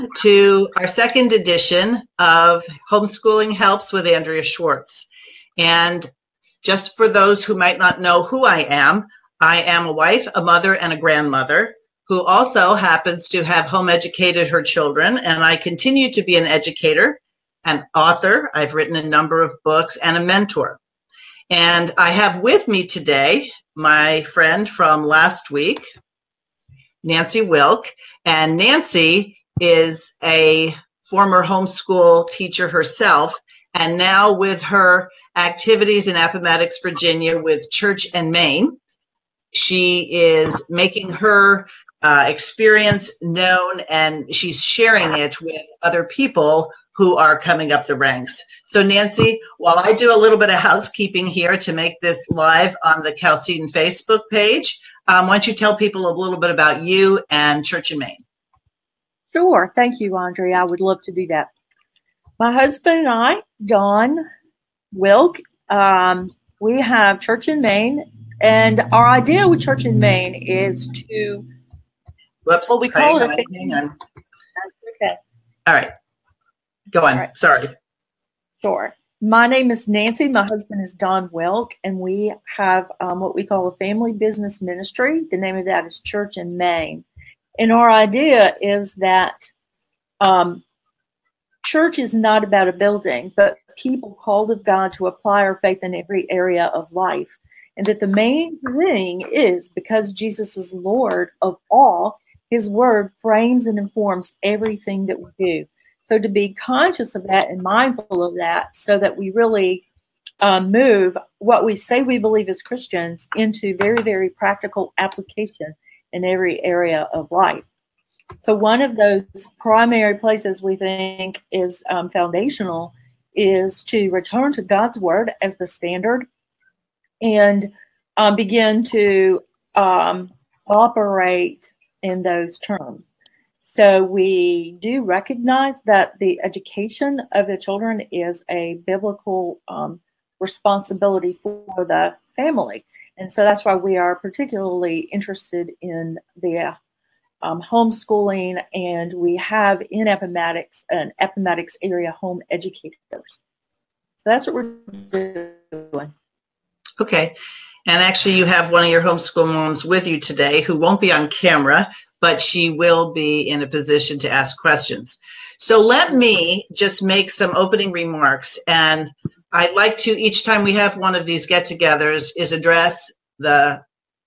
to our second edition of Homeschooling Helps with Andrea Schwartz. And just for those who might not know who I am a wife, a mother, and a grandmother who also happens to have home educated her children. And I continue to be an educator, an author. I've written a number of books and a mentor. And I have with me today my friend from last week, Nancy Wilk. And Nancy is a former homeschool teacher herself, and now with her activities in Appomattox, Virginia with Church and Main, she is making her experience known, and she's sharing it with other people who are coming up the ranks. So Nancy, while I do a little bit of housekeeping here to make this live on the Chalcedon Facebook page, why don't you tell people a little bit about you and Church and Main? Sure. Thank you, Andrea. I would love to do that. My husband and I, Don Wilk, we have Church and Main, and our idea with Church and Main is to Whoops, we call it hang on. Okay. All right. Go on. Right. Sorry. Sure. My name is Nancy. My husband is Don Wilk, and we have what we call a family business ministry. The name of that is Church and Main. And our idea is that church is not about a building, but people called of God to apply our faith in every area of life. And that the main thing is, because Jesus is Lord of all, his word frames and informs everything that we do. So to be conscious of that and mindful of that, so that we really move what we say we believe as Christians into very, very practical application in every area of life. So one of those primary places we think is foundational is to return to God's word as the standard and begin to operate in those terms. So we do recognize that the education of the children is a biblical responsibility for the family. And so that's why we are particularly interested in the homeschooling, and we have in Appomattox an Appomattox area home educators. So that's what we're doing. Okay. And actually, you have one of your homeschool moms with you today who won't be on camera, but she will be in a position to ask questions. So let me just make some opening remarks. And I'd like to, each time we have one of these get-togethers, is address the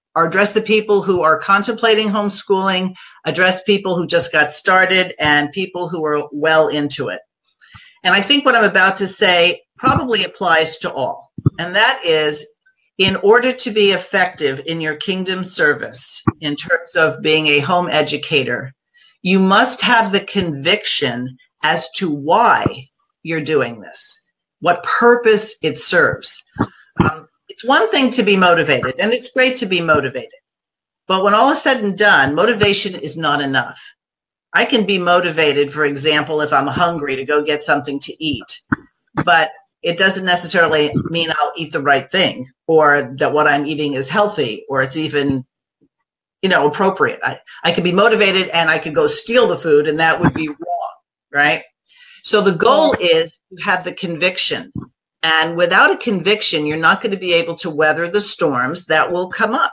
people who are contemplating homeschooling, address people who just got started, and people who are well into it. And I think what I'm about to say probably applies to all. And that is, in order to be effective in your kingdom service, in terms of being a home educator, you must have the conviction as to why you're doing this, what purpose it serves. It's one thing to be motivated, and it's great to be motivated. But when all is said and done, motivation is not enough. I can be motivated, for example, if I'm hungry to go get something to eat, but it doesn't necessarily mean I'll eat the right thing, or that what I'm eating is healthy, or it's even, appropriate. I could be motivated and I could go steal the food, and that would be wrong, right? So the goal is to have the conviction. And without a conviction, you're not going to be able to weather the storms that will come up.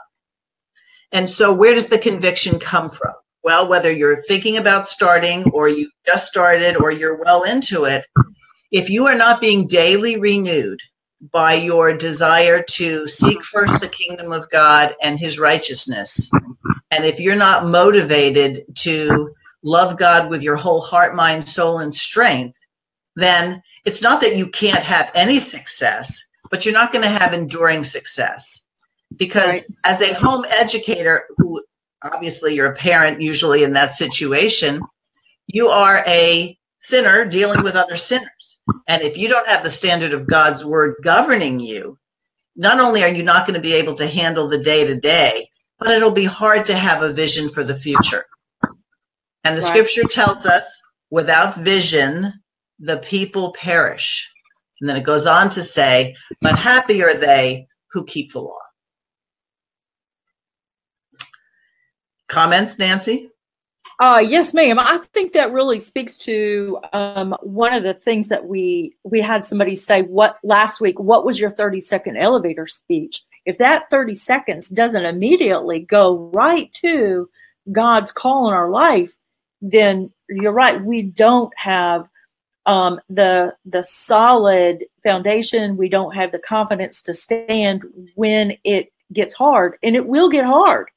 And so where does the conviction come from? Well, whether you're thinking about starting, or you just started, or you're well into it, if you are not being daily renewed by your desire to seek first the kingdom of God and his righteousness, and if you're not motivated to love God with your whole heart, mind, soul, and strength, then it's not that you can't have any success, but you're not going to have enduring success. Because as a home educator, who obviously you're a parent usually in that situation, you are a sinner dealing with other sinners. And if you don't have the standard of God's word governing you, not only are you not going to be able to handle the day-to-day, but it'll be hard to have a vision for the future. And the scripture tells us, without vision, the people perish. And then it goes on to say, but happy are they who keep the law. Comments, Nancy? Yes, ma'am. I think that really speaks to one of the things that we had somebody say what last week. What was your 30-second elevator speech? If that 30 seconds doesn't immediately go right to God's call in our life, then you're right. We don't have the solid foundation. We don't have the confidence to stand when it gets hard, and it will get hard.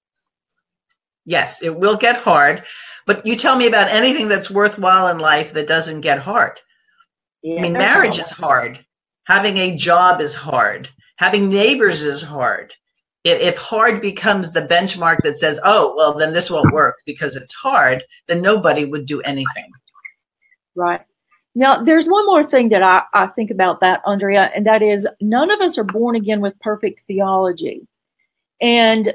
Yes, it will get hard, but you tell me about anything that's worthwhile in life that doesn't get hard. Yeah, I mean, marriage is hard. Having a job is hard. Having neighbors is hard. If hard becomes the benchmark that says, oh, well, then this won't work because it's hard, then nobody would do anything. Right. Now, there's one more thing that I think about that, Andrea, and that is none of us are born again with perfect theology. And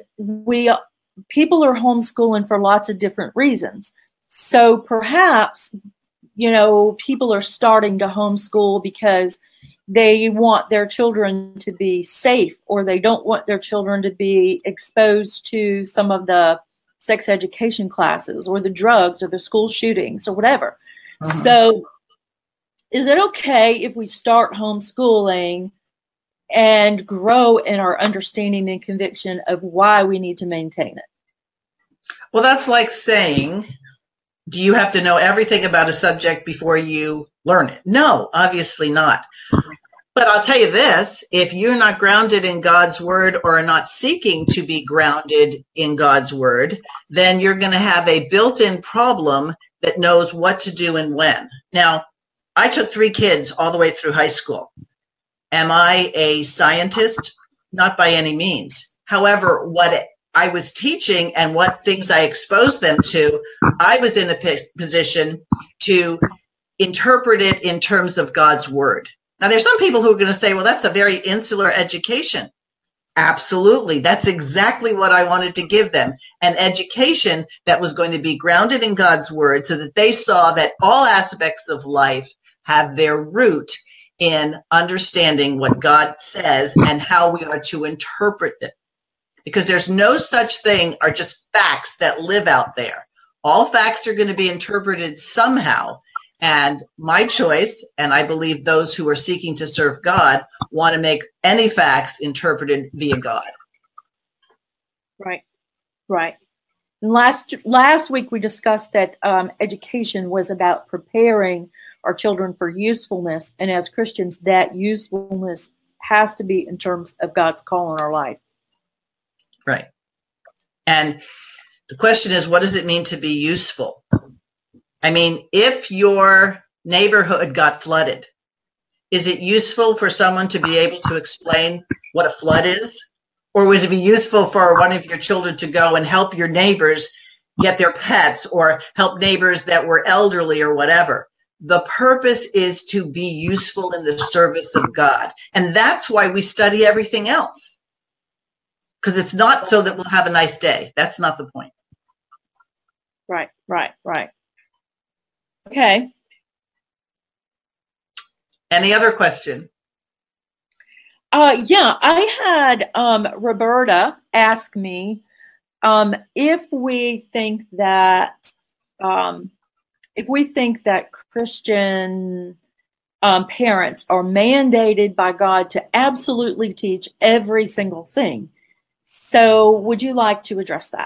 people are homeschooling for lots of different reasons. So perhaps, people are starting to homeschool because they want their children to be safe, or they don't want their children to be exposed to some of the sex education classes or the drugs or the school shootings or whatever. So is it okay if we start homeschooling and grow in our understanding and conviction of why we need to maintain it? Well, that's like saying, do you have to know everything about a subject before you learn it? No, obviously not. But I'll tell you this, if you're not grounded in God's word or are not seeking to be grounded in God's word, then you're going to have a built-in problem that knows what to do and when. Now, I took 3 kids all the way through high school. Am I a scientist? Not by any means. However, what I was teaching and what things I exposed them to, I was in a position to interpret it in terms of God's word. Now, there's some people who are going to say, well, that's a very insular education. Absolutely. That's exactly what I wanted to give them, an education that was going to be grounded in God's word so that they saw that all aspects of life have their root in understanding what God says and how we are to interpret it. Because there's no such thing are just facts that live out there. All facts are going to be interpreted somehow. And my choice, and I believe those who are seeking to serve God, want to make any facts interpreted via God. Right, right. And last week we discussed that education was about preparing our children for usefulness. And as Christians, that usefulness has to be in terms of God's call in our life. Right. And the question is, what does it mean to be useful? I mean, if your neighborhood got flooded, is it useful for someone to be able to explain what a flood is? Or was it be useful for one of your children to go and help your neighbors get their pets or help neighbors that were elderly or whatever? The purpose is to be useful in the service of God. And that's why we study everything else. Because it's not so that we'll have a nice day. That's not the point. Right, right, right. Okay. Any other question? Yeah, I had Roberta ask me if we think that Christian parents are mandated by God to absolutely teach every single thing. So would you like to address that?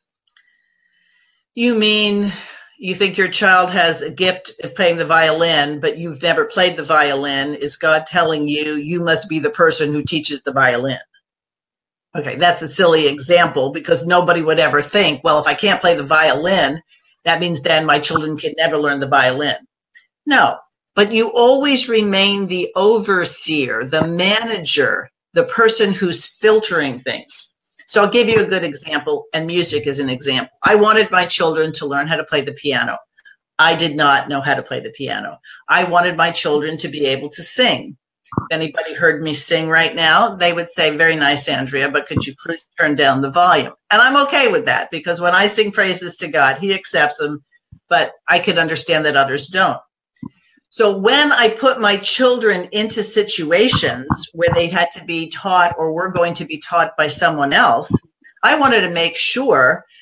You mean you think your child has a gift at playing the violin, but you've never played the violin? Is God telling you, you must be the person who teaches the violin? Okay, that's a silly example because nobody would ever think, well, if I can't play the violin, that means then my children can never learn the violin. No, but you always remain the overseer, the manager, the person who's filtering things. So I'll give you a good example, and music is an example. I wanted my children to learn how to play the piano. I did not know how to play the piano. I wanted my children to be able to sing. If anybody heard me sing right now, they would say, very nice, Andrea, but could you please turn down the volume? And I'm okay with that because when I sing praises to God, he accepts them, but I could understand that others don't. So when I put my children into situations where they had to be taught or were going to be taught by someone else, I wanted to make sure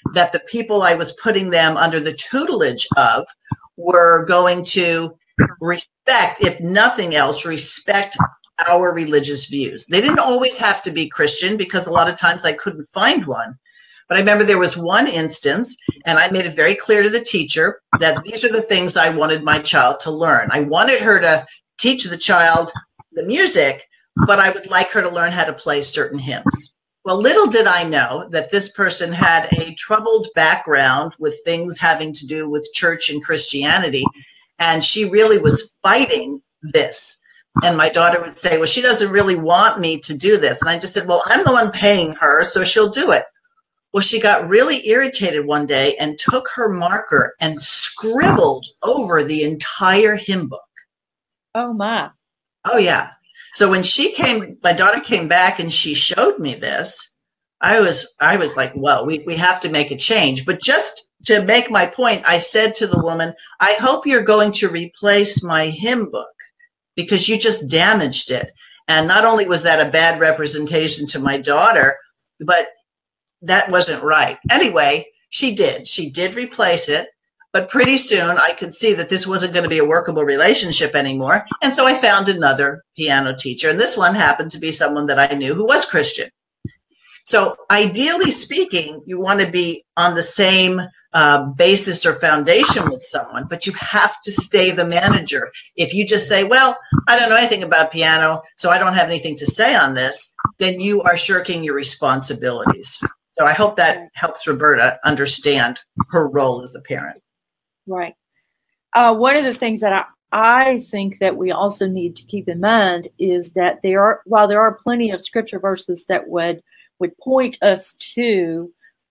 that the people I was putting them under the tutelage of were going to respect, if nothing else, respect our religious views. They didn't always have to be Christian, because a lot of times I couldn't find one. But I remember there was one instance, and I made it very clear to the teacher that these are the things I wanted my child to learn. I wanted her to teach the child the music, but I would like her to learn how to play certain hymns. Well, little did I know that this person had a troubled background with things having to do with church and Christianity, and she really was fighting this. And my daughter would say, well, she doesn't really want me to do this. And I just said, well, I'm the one paying her, so she'll do it. Well, she got really irritated one day and took her marker and scribbled over the entire hymn book. Oh, my. Oh, yeah. So when my daughter came back and she showed me this, I was like, well, we have to make a change. But just to make my point, I said to the woman, I hope you're going to replace my hymn book, because you just damaged it. And not only was that a bad representation to my daughter, but that wasn't right. Anyway, she did replace it. But pretty soon I could see that this wasn't going to be a workable relationship anymore. And so I found another piano teacher. And this one happened to be someone that I knew who was Christian. So ideally speaking, you want to be on the same basis or foundation with someone, but you have to stay the manager. If you just say, well, I don't know anything about piano, so I don't have anything to say on this, then you are shirking your responsibilities. So I hope that helps Roberta understand her role as a parent. Right. One of the things that I think that we also need to keep in mind is that while there are plenty of scripture verses that would point us to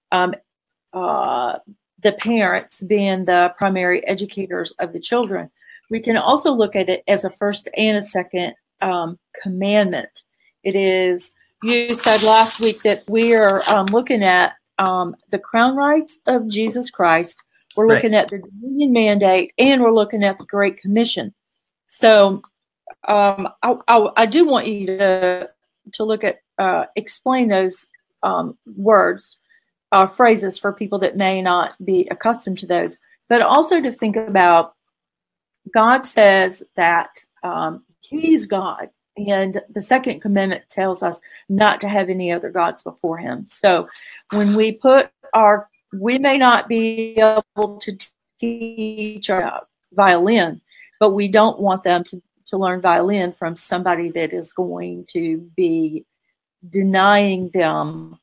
the parents being the primary educators of the children, we can also look at it as a first and a second commandment. It is, you said last week that we are looking at the crown rights of Jesus Christ. We're looking at the dominion mandate, and we're looking at the Great Commission. So I do want you to look at, explain those words, phrases for people that may not be accustomed to those, but also to think about, God says that he's God. And the second commandment tells us not to have any other gods before him. So when we we may not be able to teach our violin, but we don't want them to learn violin from somebody that is going to be denying them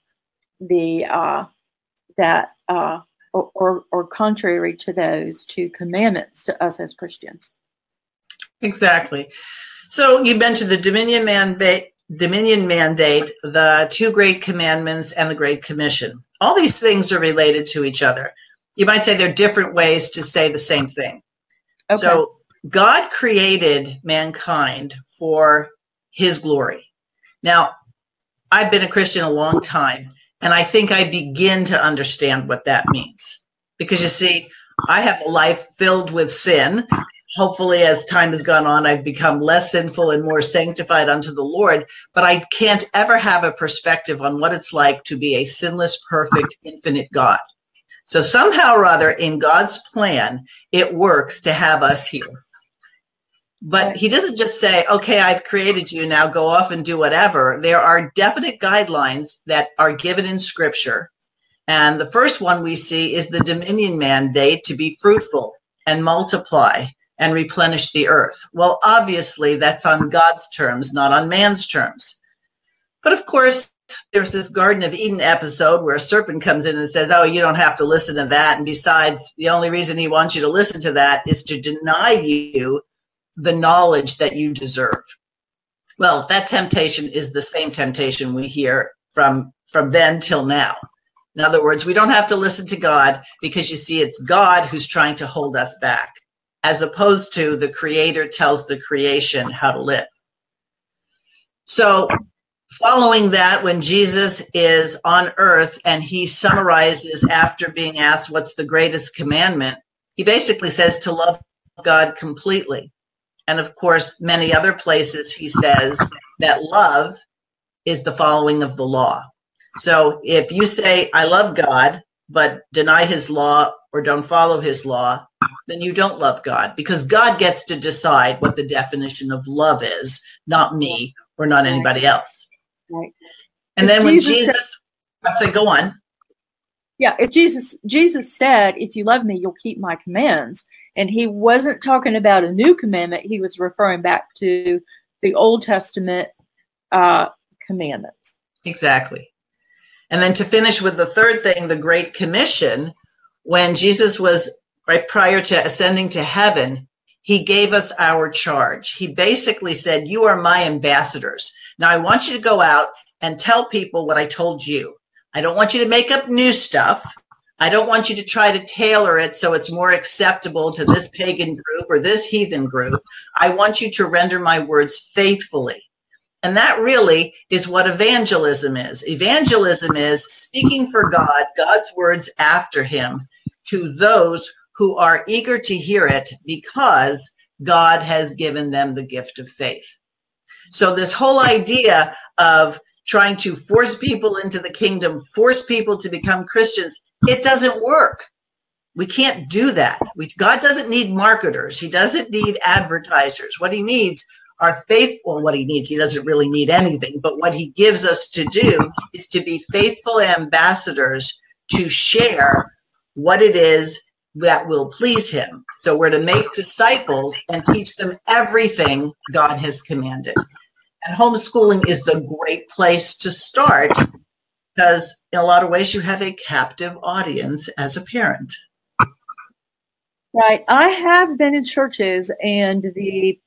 or contrary to those two commandments to us as Christians. Exactly. So you mentioned the dominion mandate, the two great commandments, and the Great Commission. All these things are related to each other. You might say they're different ways to say the same thing. Okay. So God created mankind for his glory. Now, I've been a Christian a long time, and I think I begin to understand what that means. Because you see, I have a life filled with sin. Hopefully, as time has gone on, I've become less sinful and more sanctified unto the Lord. But I can't ever have a perspective on what it's like to be a sinless, perfect, infinite God. So somehow or other, in God's plan, it works to have us here. But he doesn't just say, okay, I've created you, now go off and do whatever. There are definite guidelines that are given in Scripture. And the first one we see is the dominion mandate to be fruitful and multiply and replenish the earth. Well, obviously, that's on God's terms, not on man's terms. But of course, there's this Garden of Eden episode where a serpent comes in and says, oh, you don't have to listen to that. And besides, the only reason he wants you to listen to that is to deny you the knowledge that you deserve. Well, that temptation is the same temptation we hear from then till now. In other words, we don't have to listen to God because, you see, it's God who's trying to hold us back, as opposed to the Creator tells the creation how to live. So following that, when Jesus is on earth and he summarizes after being asked what's the greatest commandment, he basically says to love God completely. And of course, many other places he says that love is the following of the law. So if you say, I love God, but deny his law or don't follow his law, then you don't love God, because God gets to decide what the definition of love is, not me or not anybody else. Right. And then when Jesus said, go on. Yeah, if Jesus said, if you love me, you'll keep my commands. And he wasn't talking about a new commandment. He was referring back to the Old Testament commandments. Exactly. And then to finish with the third thing, the Great Commission, when Jesus was right prior to ascending to heaven, he gave us our charge. He basically said, you are my ambassadors. Now I want you to go out and tell people what I told you. I don't want you to make up new stuff. I don't want you to try to tailor it so it's more acceptable to this pagan group or this heathen group. I want you to render my words faithfully. And that really is what evangelism is. Evangelism is speaking for God, God's words after him, to those who are eager to hear it because God has given them the gift of faith. So this whole idea of trying to force people into the kingdom, force people to become Christians, it doesn't work. We can't do that. God doesn't need marketers. He doesn't need advertisers. What he needs are faithful. What he needs, he doesn't really need anything, but what he gives us to do is to be faithful ambassadors to share what it is that will please him. So we're to make disciples and teach them everything God has commanded. And homeschooling is the great place to start because in a lot of ways you have a captive audience as a parent. Right. I have been in churches, and the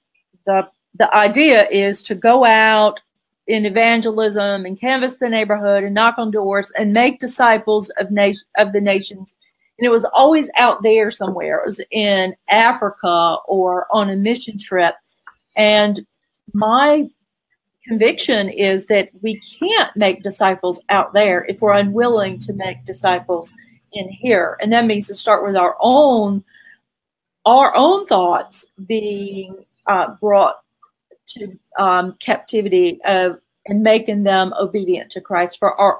idea is to go out in evangelism and canvass the neighborhood and knock on doors and make disciples of the nations. And it was always out there somewhere. It was in Africa or on a mission trip. And my conviction is that we can't make disciples out there if we're unwilling to make disciples in here. And that means to start with our own thoughts being brought to captivity and making them obedient to Christ, for our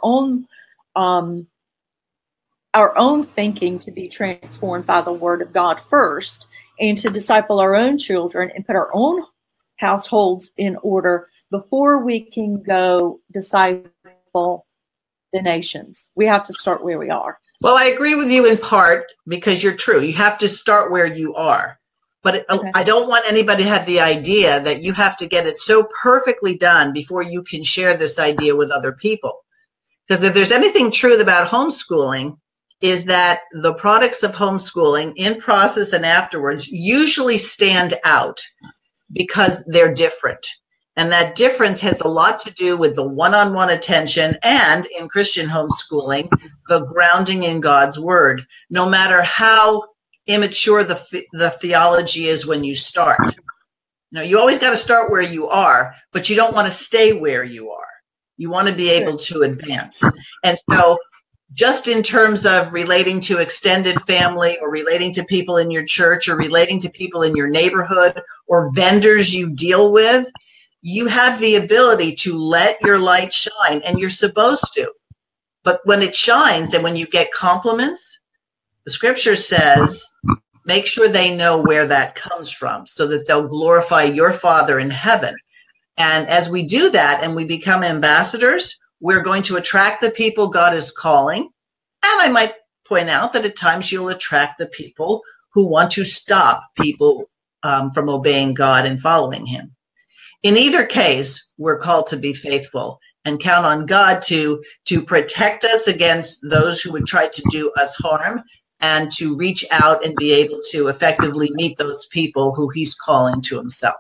own thinking to be transformed by the Word of God first, and to disciple our own children and put our own households in order before we can go disciple the nations. We have to start where we are. Well, I agree with you in part because you're true. You have to start where you are. But okay. I don't want anybody to have the idea that you have to get it so perfectly done before you can share this idea with other people. Because if there's anything true about homeschooling, is that the products of homeschooling in process and afterwards usually stand out because they're different. And that difference has a lot to do with the one-on-one attention and, in Christian homeschooling, the grounding in God's word, no matter how immature the theology is when you start. You always got to start where you are, but you don't want to stay where you are. You want to be able to advance. And so just in terms of relating to extended family or relating to people in your church or relating to people in your neighborhood or vendors you deal with, you have the ability to let your light shine, and you're supposed to. But when it shines and when you get compliments, the scripture says, make sure they know where that comes from so that they'll glorify your Father in heaven. And as we do that and we become ambassadors, we're going to attract the people God is calling. And I might point out that at times you'll attract the people who want to stop people from obeying God and following him. In either case, we're called to be faithful and count on God to protect us against those who would try to do us harm, and to reach out and be able to effectively meet those people who he's calling to himself.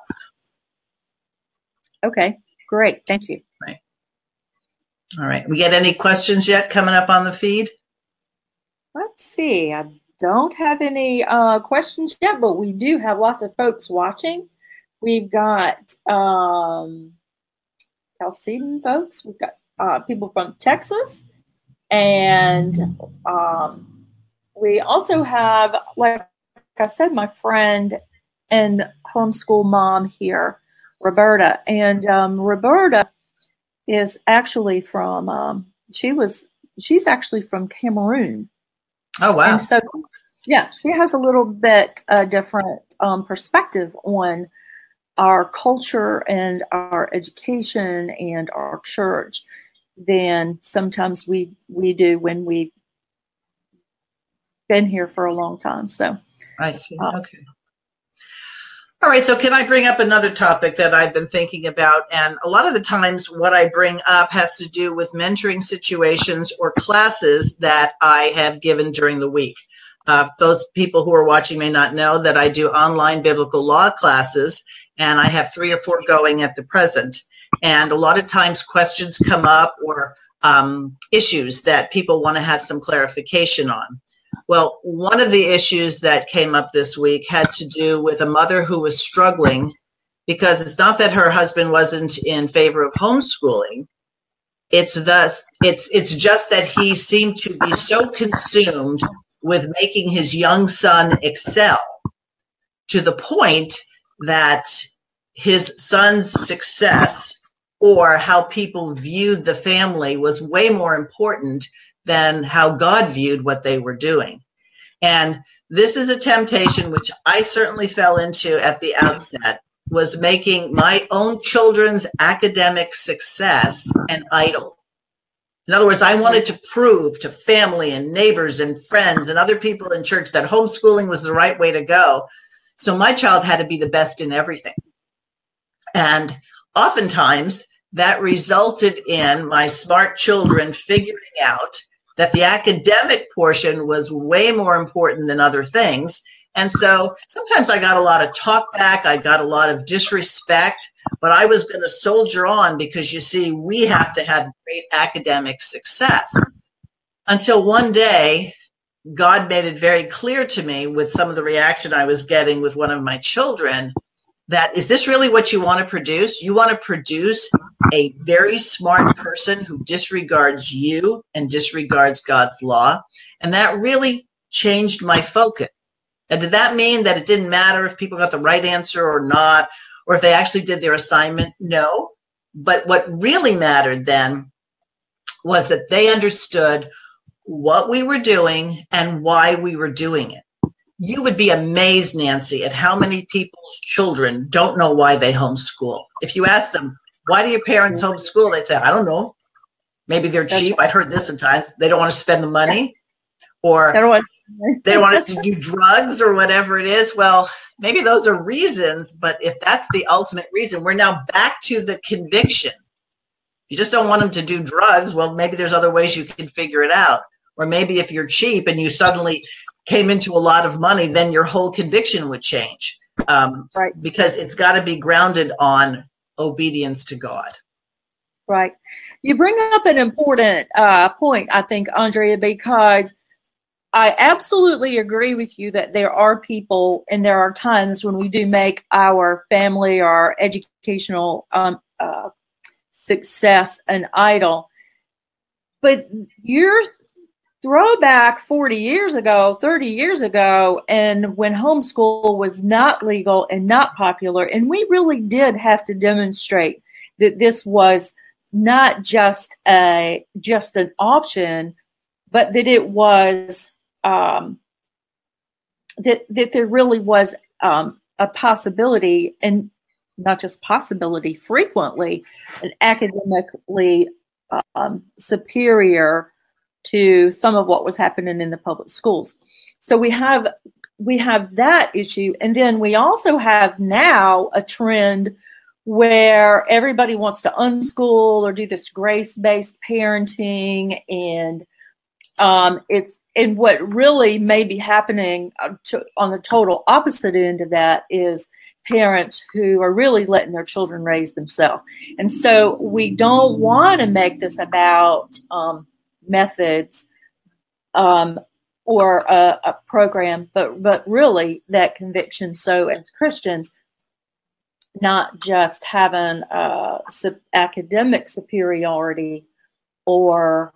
Okay, great. Thank you. Right. All right. We get any questions yet coming up on the feed? Let's see. I don't have any questions yet, but we do have lots of folks watching. We've got Chalcedon folks. We've got people from Texas. And we also have, like I said, my friend and homeschool mom here, Roberta. And Roberta is actually from, she's actually from Cameroon. Oh, wow. And so, yeah, she has a little bit different perspective on our culture and our education and our church than sometimes we do when we've been here for a long time. So I see. Okay. All right. So can I bring up another topic that I've been thinking about? And a lot of the times what I bring up has to do with mentoring situations or classes that I have given during the week. Those people who are watching may not know that I do online biblical law classes, and I have 3 or 4 going at the present. And a lot of times questions come up or issues that people want to have some clarification on. Well, one of the issues that came up this week had to do with a mother who was struggling because it's not that her husband wasn't in favor of homeschooling. It's just that he seemed to be so consumed with making his young son excel to the point that his son's success or how people viewed the family was way more important than how God viewed what they were doing. And this is a temptation which I certainly fell into at the outset, was making my own children's academic success an idol. In other words, I wanted to prove to family and neighbors and friends and other people in church that homeschooling was the right way to go. So my child had to be the best in everything. And oftentimes that resulted in my smart children figuring out that the academic portion was way more important than other things. And so sometimes I got a lot of talk back, I got a lot of disrespect, but I was going to soldier on because, you see, we have to have great academic success. Until one day, God made it very clear to me with some of the reaction I was getting with one of my children that, is this really what you want to produce? You want to produce a very smart person who disregards you and disregards God's law? And that really changed my focus. And did that mean that it didn't matter if people got the right answer or not, or if they actually did their assignment? No. But what really mattered then was that they understood what we were doing and why we were doing it. You would be amazed, Nancy, at how many people's children don't know why they homeschool. If you ask them, why do your parents homeschool? They say, I don't know. Maybe they're cheap. I've heard this sometimes. They don't want to spend the money, or they don't want us to do drugs or whatever it is. Well, maybe those are reasons, but if that's the ultimate reason, we're now back to the conviction. You just don't want them to do drugs. Well, maybe there's other ways you can figure it out. Or maybe if you're cheap and you suddenly came into a lot of money, then your whole conviction would change. Right. Because it's got to be grounded on obedience to God. Right. You bring up an important point, I think, Andrea, because I absolutely agree with you that there are people and there are times when we do make our family or our educational success an idol. But your throwback 40 years ago, 30 years ago, and when homeschool was not legal and not popular, and we really did have to demonstrate that this was not just an option, but that it was that there really was a possibility, and not just possibility, frequently an academically superior to some of what was happening in the public schools. So we have that issue, and then we also have now a trend where everybody wants to unschool or do this grace-based parenting, and what really may be happening on the total opposite end of that is parents who are really letting their children raise themselves. And so we don't want to make this about methods or a program, but really that conviction. So as Christians, not just having academic superiority or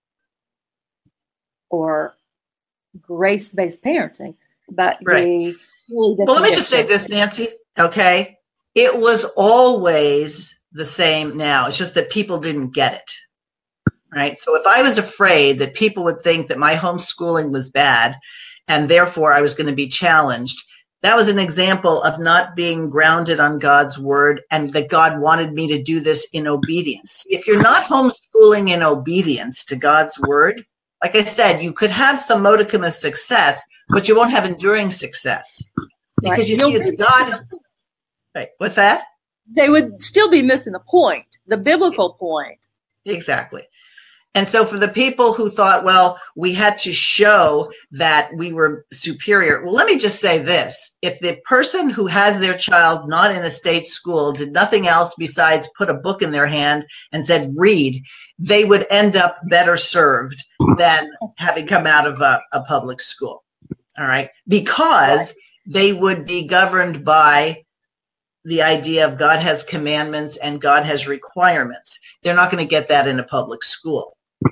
grace-based parenting, but right. Well, let me just say this, Nancy. Okay. It was always the same now. It's just that people didn't get it. right? So if I was afraid that people would think that my homeschooling was bad and therefore I was going to be challenged, that was an example of not being grounded on God's word and that God wanted me to do this in obedience. If you're not homeschooling in obedience to God's word, like I said, you could have some modicum of success, but you won't have enduring success. Because Right. you see, it's God. Right. What's that? They would still be missing the point, the biblical point. Exactly. And so for the people who thought, well, we had to show that we were superior. Well, let me just say this. If the person who has their child not in a state school did nothing else besides put a book in their hand and said, read, they would end up better served than having come out of a public school. All right. Because they would be governed by the idea of God has commandments and God has requirements. They're not going to get that in a public school.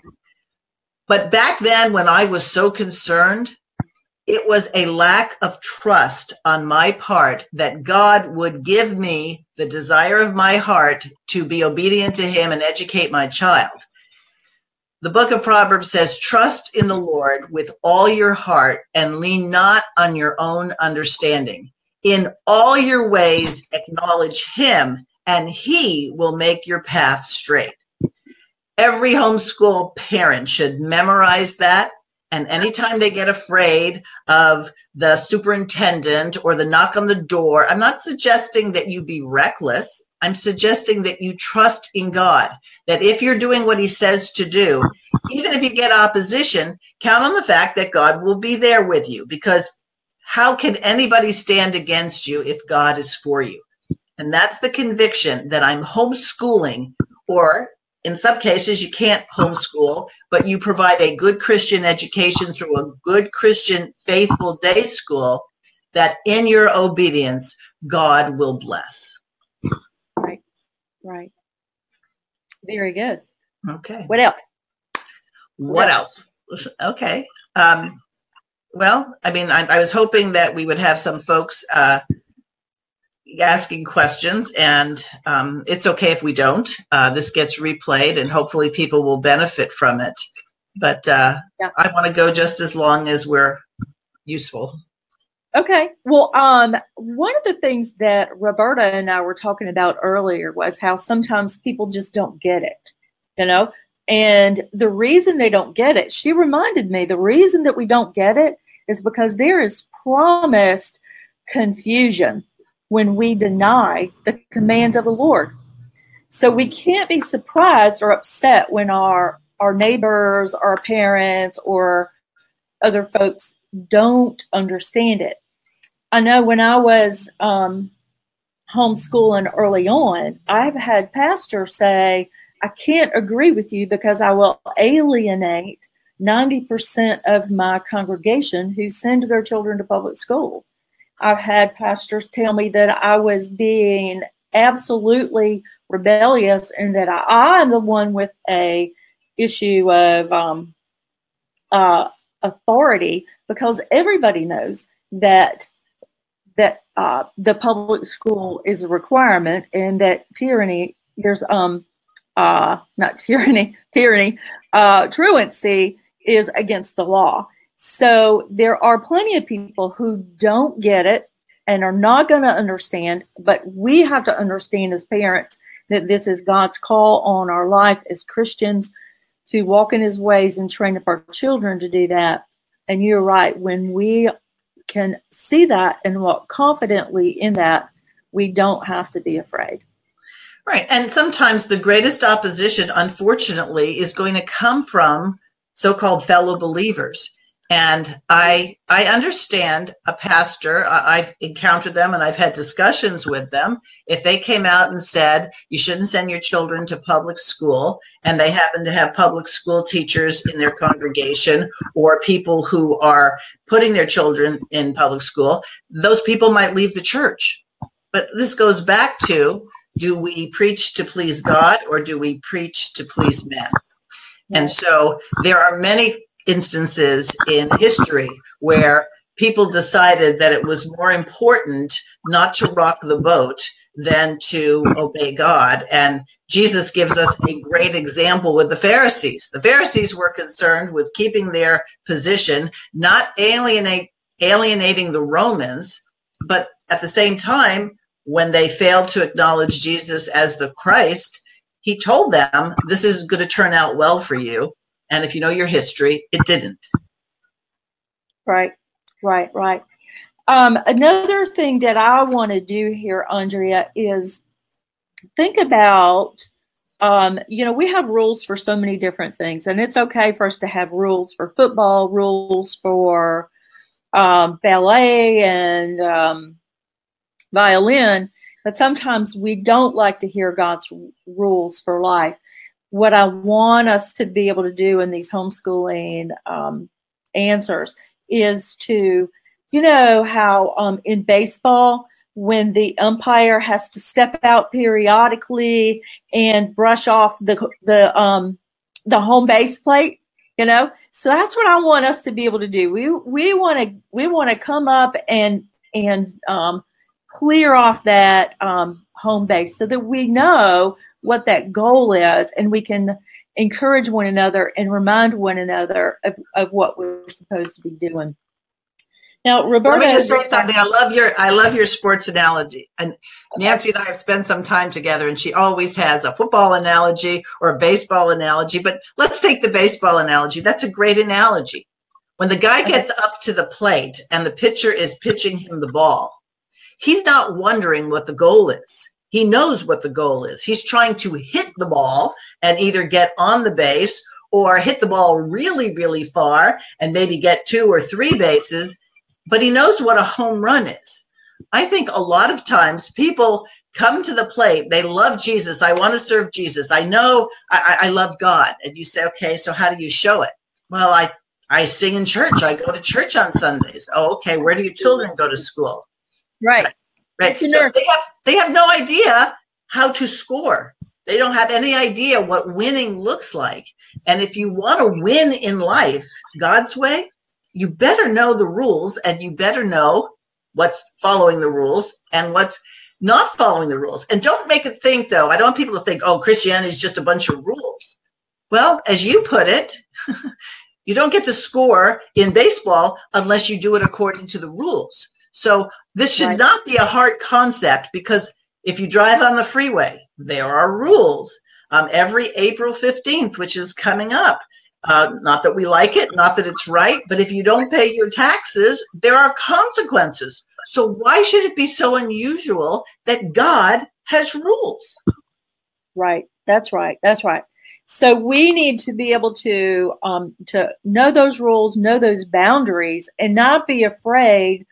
But back then, when I was so concerned, it was a lack of trust on my part that God would give me the desire of my heart to be obedient to him and educate my child. The book of Proverbs says, trust in the Lord with all your heart and lean not on your own understanding. In all your ways, acknowledge him, and he will make your path straight. Every homeschool parent should memorize that. And anytime they get afraid of the superintendent or the knock on the door, I'm not suggesting that you be reckless. I'm suggesting that you trust in God, that if you're doing what he says to do, even if you get opposition, count on the fact that God will be there with you, because how can anybody stand against you if God is for you? And that's the conviction that I'm homeschooling, or in some cases, you can't homeschool, but you provide a good Christian education through a good Christian faithful day school, that in your obedience, God will bless. Right. Right. Very good. Okay. What else? What else? Okay. Well, I mean, I was hoping that we would have some folks asking questions, and it's okay if we don't. This gets replayed, and hopefully people will benefit from it. But yeah. I want to go just as long as we're useful. Okay. Well, one of the things that Roberta and I were talking about earlier was how sometimes people just don't get it, you know? And the reason they don't get it, she reminded me, the reason that we don't get it is because there is promised confusion when we deny the commands of the Lord. So we can't be surprised or upset when our neighbors, our parents, or other folks don't understand it. I know when I was homeschooling early on, I've had pastors say, I can't agree with you because I will alienate 90% of my congregation who send their children to public school. I've had pastors tell me that I was being absolutely rebellious and that I'm the one with a issue of authority, because everybody knows that the public school is a requirement, and that truancy is against the law. So there are plenty of people who don't get it and are not going to understand, but we have to understand as parents that this is God's call on our life as Christians to walk in his ways and train up our children to do that. And you're right, when we can see that and walk confidently in that, we don't have to be afraid. Right. And sometimes the greatest opposition, unfortunately, is going to come from so-called fellow believers. And I understand a pastor, I've encountered them and I've had discussions with them. If they came out and said, you shouldn't send your children to public school, and they happen to have public school teachers in their congregation or people who are putting their children in public school, those people might leave the church. But this goes back to, do we preach to please God or do we preach to please men? And so there are many instances in history where people decided that it was more important not to rock the boat than to obey God. And Jesus gives us a great example with the Pharisees. The Pharisees were concerned with keeping their position, not alienating the Romans, but at the same time, when they failed to acknowledge Jesus as the Christ, he told them, this is going to turn out well for you. And if you know your history, it didn't. Right. Another thing that I want to do here, Andrea, is think about, we have rules for so many different things, and it's okay for us to have rules for football, rules for ballet and violin, but sometimes we don't like to hear God's rules for life. What I want us to be able to do in these homeschooling answers is to, how in baseball, when the umpire has to step out periodically and brush off the home base plate, so that's what I want us to be able to do. We want to come up and clear off that home base so that we know what that goal is, and we can encourage one another and remind one another of what we're supposed to be doing. Now, Roberta, let me just say something. I love your sports analogy. And Nancy and I have spent some time together, and she always has a football analogy or a baseball analogy. But let's take the baseball analogy. That's a great analogy. When the guy gets up to the plate and the pitcher is pitching him the ball, he's not wondering what the goal is. He knows what the goal is. He's trying to hit the ball and either get on the base or hit the ball really, really far and maybe get 2 or 3 bases. But he knows what a home run is. I think a lot of times people come to the plate. They love Jesus. I want to serve Jesus. I know I love God. And you say, okay, so how do you show it? Well, I sing in church. I go to church on Sundays. Oh, okay. Where do your children go to school? Right. So they have no idea how to score. They don't have any idea what winning looks like. And if you want to win in life God's way, you better know the rules, and you better know what's following the rules and what's not following the rules. And don't make it think, though, I don't want people to think, oh, Christianity is just a bunch of rules. Well, as you put it, you don't get to score in baseball unless you do it according to the rules. So this should not be a hard concept, because if you drive on the freeway, there are rules. Every April 15th, which is coming up, not that we like it, not that it's right, but if you don't pay your taxes, there are consequences. So why should it be so unusual that God has rules? Right. That's right. So we need to be able to know those rules, know those boundaries, and not be afraid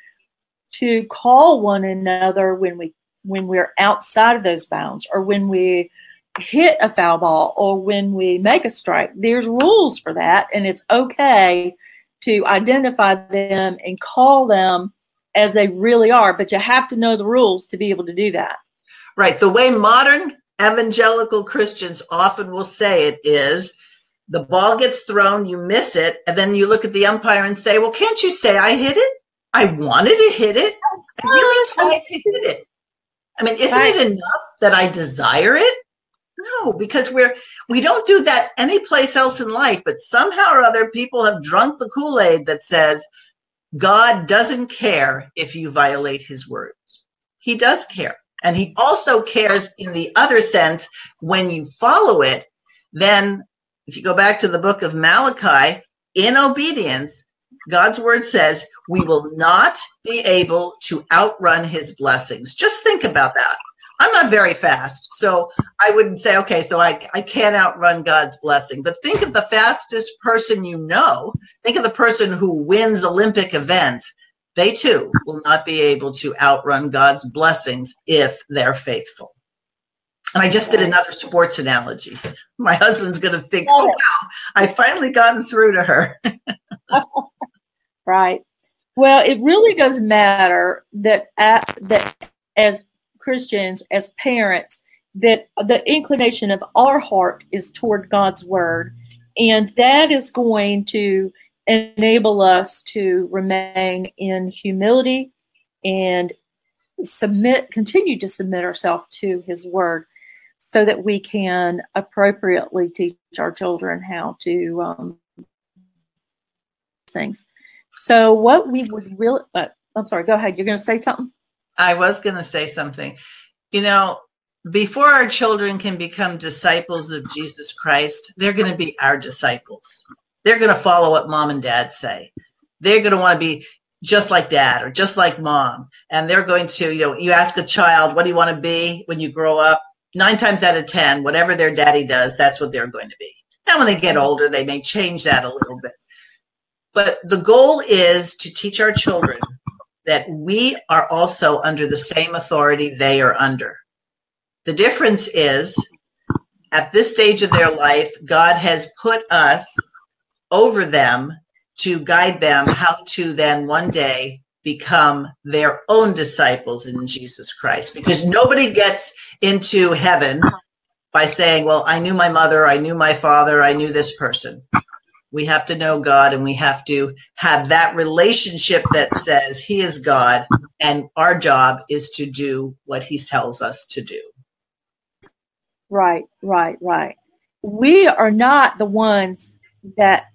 to call one another when we're outside of those bounds, or when we hit a foul ball, or when we make a strike. There's rules for that, and it's okay to identify them and call them as they really are, but you have to know the rules to be able to do that. Right. The way modern evangelical Christians often will say it is, the ball gets thrown, you miss it, and then you look at the umpire and say, well, can't you say I hit it? I wanted to hit it. I really tried to hit it. I mean, isn't it enough that I desire it? No, because we don't do that any place else in life, but somehow or other people have drunk the Kool-Aid that says God doesn't care if you violate his words. He does care. And he also cares in the other sense, when you follow it, then if you go back to the book of Malachi, in obedience, God's word says we will not be able to outrun his blessings. Just think about that. I'm not very fast, so I wouldn't say, okay, so I can't outrun God's blessing. But think of the fastest person you know. Think of the person who wins Olympic events. They too will not be able to outrun God's blessings if they're faithful. And I just did another sports analogy. My husband's going to think, oh, wow, I finally gotten through to her. Right. Well, it really does matter that as Christians, as parents, that the inclination of our heart is toward God's word. And that is going to enable us to remain in humility and continue to submit ourselves to His Word, so that we can appropriately teach our children how to things. So what we would really, I'm sorry, go ahead. You're going to say something? I was going to say something. Before our children can become disciples of Jesus Christ, they're going to be our disciples. They're going to follow what mom and dad say. They're going to want to be just like dad or just like mom. And they're going to, you ask a child, what do you want to be when you grow up? 9 times out of 10, whatever their daddy does, that's what they're going to be. Now, when they get older, they may change that a little bit. But the goal is to teach our children that we are also under the same authority they are under. The difference is, at this stage of their life, God has put us over them to guide them how to then one day become their own disciples in Jesus Christ. Because nobody gets into heaven by saying, well, I knew my mother, I knew my father, I knew this person. We have to know God, and we have to have that relationship that says He is God, and our job is to do what He tells us to do. Right. We are not the ones that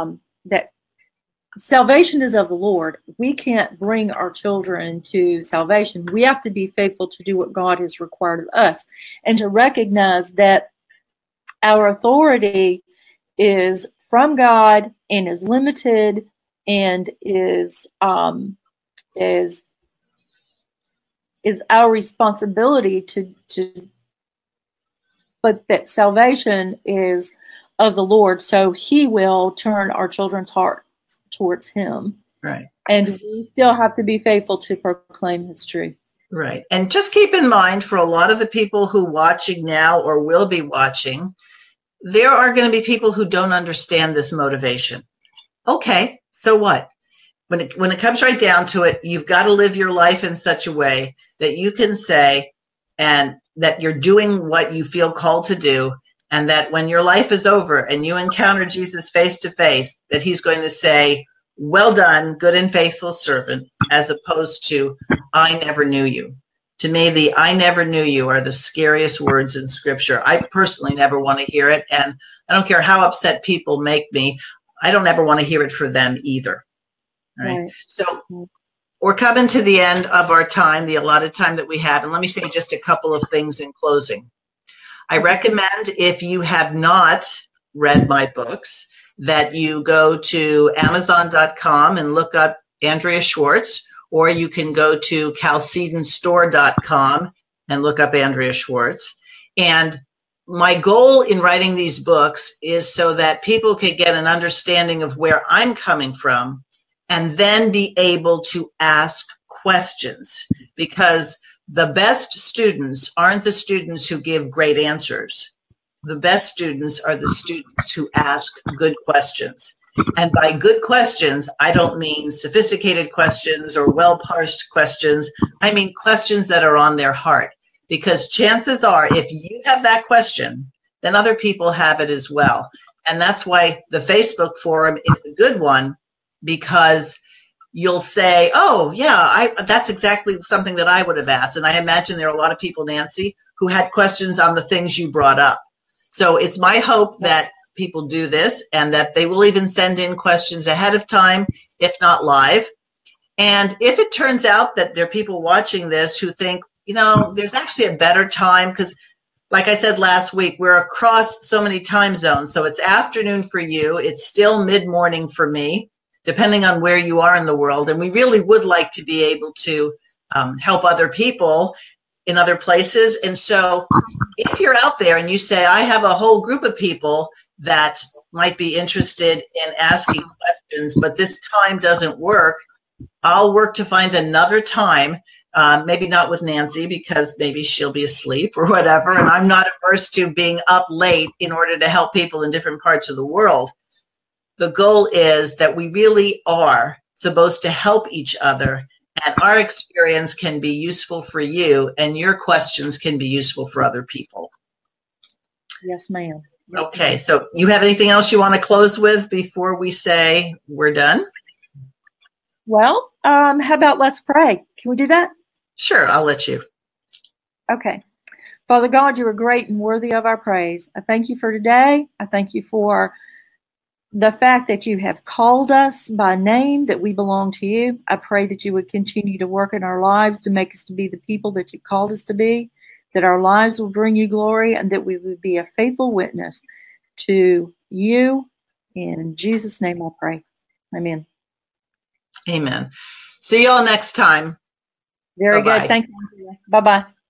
salvation is of the Lord. We can't bring our children to salvation. We have to be faithful to do what God has required of us, and to recognize that our authority is from God and is limited and is our responsibility but that salvation is of the Lord, so He will turn our children's hearts towards Him. Right. And we still have to be faithful to proclaim His truth. Right. And just keep in mind, for a lot of the people who are watching now or will be watching, there are going to be people who don't understand this motivation. Okay, so what? When it comes right down to it, you've got to live your life in such a way that you can say, and that you're doing what you feel called to do, and that when your life is over and you encounter Jesus face to face, that He's going to say, well done, good and faithful servant, as opposed to, I never knew you. To me, the I never knew you are the scariest words in Scripture. I personally never want to hear it, and I don't care how upset people make me. I don't ever want to hear it for them either. Right? So we're coming to the end of our time, the allotted time that we have. And let me say just a couple of things in closing. I recommend, if you have not read my books, that you go to Amazon.com and look up Andrea Schwartz, or you can go to CalcedoNStore.com and look up Andrea Schwartz. And my goal in writing these books is so that people can get an understanding of where I'm coming from, and then be able to ask questions, because the best students aren't the students who give great answers. The best students are the students who ask good questions. And by good questions, I don't mean sophisticated questions or well-parsed questions. I mean questions that are on their heart, because chances are, if you have that question, then other people have it as well. And that's why the Facebook forum is a good one, because you'll say, oh, yeah, that's exactly something that I would have asked. And I imagine there are a lot of people, Nancy, who had questions on the things you brought up. So it's my hope that people do this, and that they will even send in questions ahead of time, if not live. And if it turns out that there are people watching this who think, there's actually a better time, because like I said last week, we're across so many time zones. So it's afternoon for you. It's still mid-morning for me, depending on where you are in the world. And we really would like to be able to help other people in other places. And so if you're out there and you say, I have a whole group of people that might be interested in asking questions, but this time doesn't work, I'll work to find another time, maybe not with Nancy, because maybe she'll be asleep or whatever. And I'm not averse to being up late in order to help people in different parts of the world. The goal is that we really are supposed to help each other, and our experience can be useful for you, and your questions can be useful for other people. Yes, ma'am. Okay, so you have anything else you want to close with before we say we're done? Well, how about let's pray? Can we do that? Sure, I'll let you. Okay. Father God, you are great and worthy of our praise. I thank you for today. I thank you for the fact that you have called us by name, that we belong to you. I pray that you would continue to work in our lives to make us to be the people that you called us to be, that our lives will bring you glory, and that we would be a faithful witness to you. In Jesus' name I pray. Amen. Amen. See you all next time. Very Bye-bye. good. Thank you. Bye-bye.